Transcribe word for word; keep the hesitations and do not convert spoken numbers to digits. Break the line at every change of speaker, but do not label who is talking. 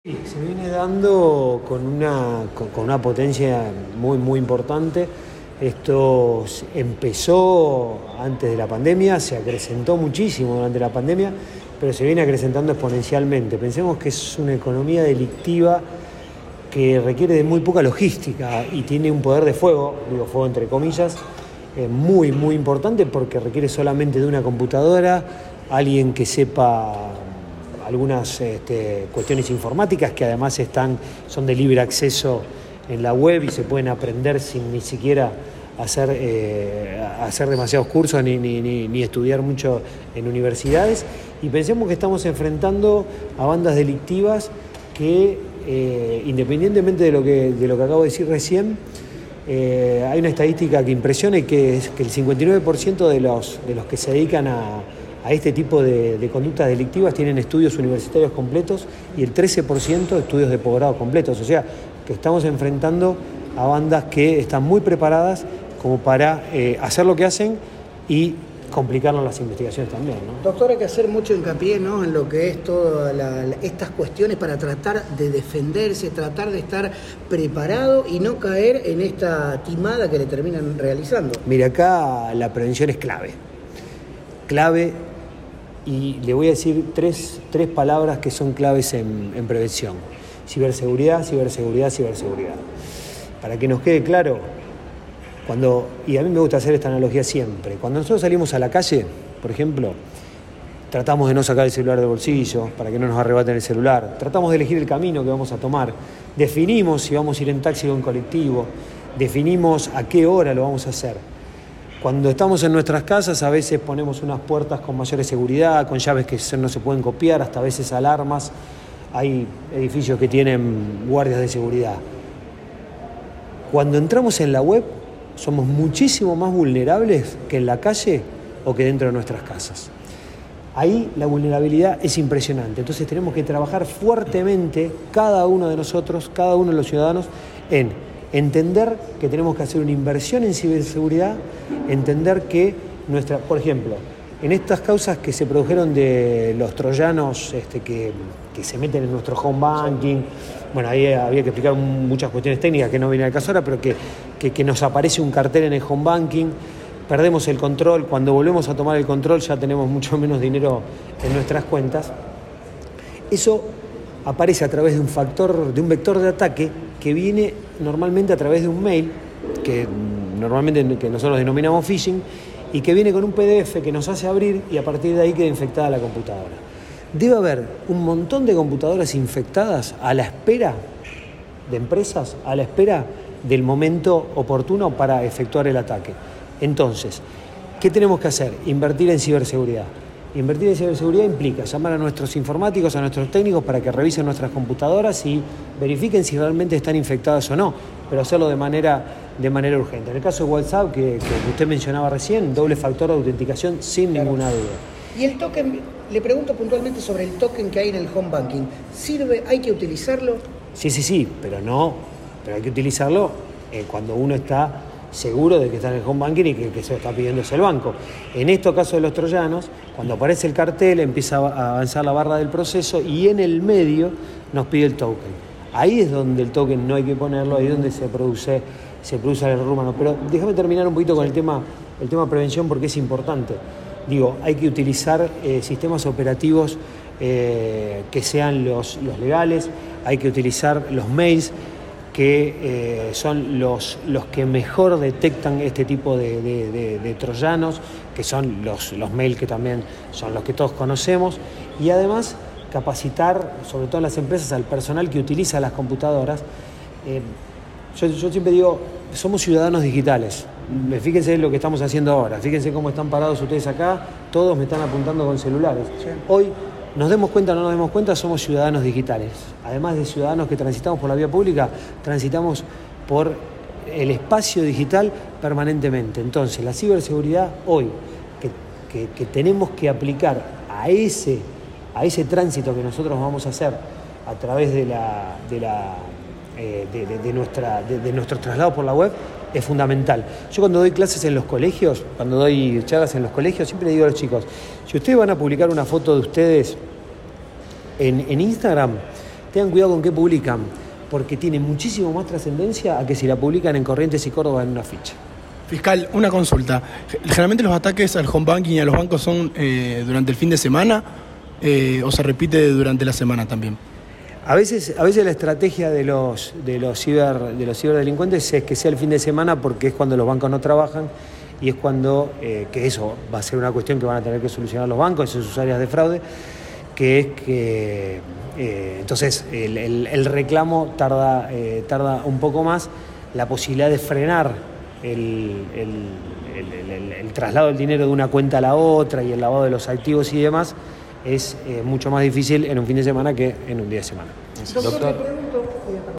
Sí, se viene dando con una, con, con una potencia muy, muy importante. Esto empezó antes de la pandemia, se acrecentó muchísimo durante la pandemia, pero se viene acrecentando exponencialmente. Pensemos que es una economía delictiva que requiere de muy poca logística y tiene un poder de fuego, digo fuego entre comillas, eh, muy, muy importante porque requiere solamente de una computadora, alguien que sepa algunas este, cuestiones informáticas que además están, son de libre acceso en la web y se pueden aprender sin ni siquiera hacer, eh, hacer demasiados cursos ni, ni, ni, ni estudiar mucho en universidades. Y pensemos que estamos enfrentando a bandas delictivas que, eh, independientemente de lo que, de lo que acabo de decir recién, eh, hay una estadística que impresiona y que es que el cincuenta y nueve por ciento de los, de los que se dedican a a este tipo de, de conductas delictivas tienen estudios universitarios completos y el trece por ciento estudios de posgrado completos. O sea, que estamos enfrentando a bandas que están muy preparadas como para eh, hacer lo que hacen y complicarnos las investigaciones también, ¿no?
Doctor, hay que hacer mucho hincapié, ¿no?, en lo que es todas la, la, estas cuestiones para tratar de defenderse, tratar de estar preparado y no caer en esta timada que le terminan realizando.
Mira, acá la prevención es clave. Clave. Y le voy a decir tres, tres palabras que son claves en, en prevención. Ciberseguridad, ciberseguridad, ciberseguridad. Para que nos quede claro, cuando, y a mí me gusta hacer esta analogía siempre, cuando nosotros salimos a la calle, por ejemplo, tratamos de no sacar el celular del bolsillo para que no nos arrebaten el celular, tratamos de elegir el camino que vamos a tomar, definimos si vamos a ir en taxi o en colectivo, definimos a qué hora lo vamos a hacer. Cuando estamos en nuestras casas, a veces ponemos unas puertas con mayores seguridad, con llaves que no se pueden copiar, hasta a veces alarmas. Hay edificios que tienen guardias de seguridad. Cuando entramos en la web, somos muchísimo más vulnerables que en la calle o que dentro de nuestras casas. Ahí la vulnerabilidad es impresionante. Entonces tenemos que trabajar fuertemente, cada uno de nosotros, cada uno de los ciudadanos, en entender que tenemos que hacer una inversión en ciberseguridad, entender que nuestra, por ejemplo, en estas causas que se produjeron de los troyanos este, que, que se meten en nuestro home banking, bueno, ahí había que explicar muchas cuestiones técnicas que no viene al caso ahora, pero que, que, que nos aparece un cartel en el home banking, perdemos el control, cuando volvemos a tomar el control ya tenemos mucho menos dinero en nuestras cuentas. Eso aparece a través de un factor, de un vector de ataque que viene normalmente a través de un mail, que normalmente que nosotros denominamos phishing, y que viene con un P D F que nos hace abrir y a partir de ahí queda infectada la computadora. Debe haber un montón de computadoras infectadas a la espera de empresas, a la espera del momento oportuno para efectuar el ataque. Entonces, ¿qué tenemos que hacer? Invertir en ciberseguridad. Invertir en ciberseguridad implica llamar a nuestros informáticos, a nuestros técnicos para que revisen nuestras computadoras y verifiquen si realmente están infectadas o no, pero hacerlo de manera, de manera urgente. En el caso de WhatsApp, que, que usted mencionaba recién, doble factor de autenticación sin claro. ninguna duda.
Y el token, le pregunto puntualmente sobre el token que hay en el home banking. ¿Sirve? ¿Hay que utilizarlo?
Sí, sí, sí, pero no, pero hay que utilizarlo eh, cuando uno está seguro de que está en el home banking y que, que se lo está pidiendo es el banco. En estos casos de los troyanos, cuando aparece el cartel, empieza a avanzar la barra del proceso y en el medio nos pide el token. Ahí es donde el token no hay que ponerlo, ahí es donde se produce, se produce el error humano. Pero déjame terminar un poquito con el tema, el tema prevención porque es importante. Digo, hay que utilizar eh, sistemas operativos eh, que sean los, los legales, hay que utilizar los mails, que eh, son los, los que mejor detectan este tipo de, de, de, de troyanos, que son los, los mails que también son los que todos conocemos, y además capacitar, sobre todo en las empresas, al personal que utiliza las computadoras. Eh, yo, yo siempre digo, somos ciudadanos digitales. Fíjense lo que estamos haciendo ahora, fíjense cómo están parados ustedes acá, todos me están apuntando con celulares. Sí. Hoy, nos demos cuenta o no nos demos cuenta, somos ciudadanos digitales. Además de ciudadanos que transitamos por la vía pública, transitamos por el espacio digital permanentemente. Entonces, la ciberseguridad hoy, que, que, que tenemos que aplicar a ese, a ese tránsito que nosotros vamos a hacer a través de, la, de, la, eh, de, de, de, nuestra, de, de nuestro traslado por la web, es fundamental. Yo cuando doy clases en los colegios, cuando doy charlas en los colegios, siempre le digo a los chicos, si ustedes van a publicar una foto de ustedes en, en Instagram, tengan cuidado con qué publican, porque tiene muchísimo más trascendencia a que si la publican en Corrientes y Córdoba en una ficha.
Fiscal, una consulta. Generalmente los ataques al home banking y a los bancos son eh, durante el fin de semana eh, o se repite durante la semana también.
A veces, a veces la estrategia de los, de los, ciber, de los ciberdelincuentes es que sea el fin de semana porque es cuando los bancos no trabajan y es cuando, eh, que eso va a ser una cuestión que van a tener que solucionar los bancos en sus áreas de fraude, que es que eh, entonces el, el, el reclamo tarda, eh, tarda un poco más, la posibilidad de frenar El, el, el, el, el traslado del dinero de una cuenta a la otra y el lavado de los activos y demás es eh, mucho más difícil en un fin de semana que en un día de semana.
Doctor,